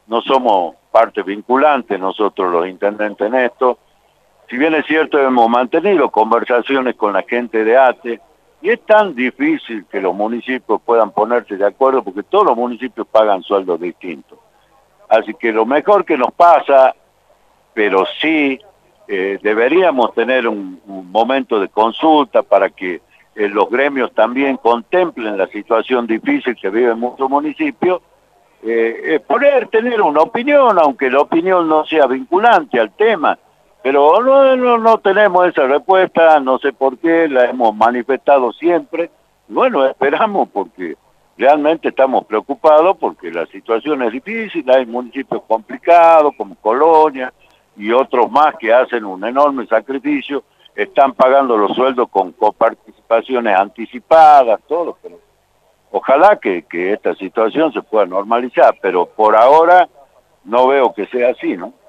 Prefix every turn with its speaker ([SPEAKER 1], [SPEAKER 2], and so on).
[SPEAKER 1] no somos parte vinculante nosotros los intendentes en esto. Si bien es cierto, hemos mantenido conversaciones con la gente de ATE, y es tan difícil que los municipios puedan ponerse de acuerdo porque todos los municipios pagan sueldos distintos. Así que lo mejor que nos pasa, pero sí deberíamos tener un momento de consulta para que los gremios también contemplen la situación difícil que viven muchos municipios, poder tener una opinión, aunque la opinión no sea vinculante al tema, pero no tenemos esa respuesta, no sé por qué, la hemos manifestado siempre, y bueno, esperamos porque realmente estamos preocupados porque la situación es difícil, hay municipios complicados como Colonia y otros más que hacen un enorme sacrificio, están pagando los sueldos con coparticipaciones anticipadas, todo, pero ojalá que esta situación se pueda normalizar, pero por ahora no veo que sea así, ¿no?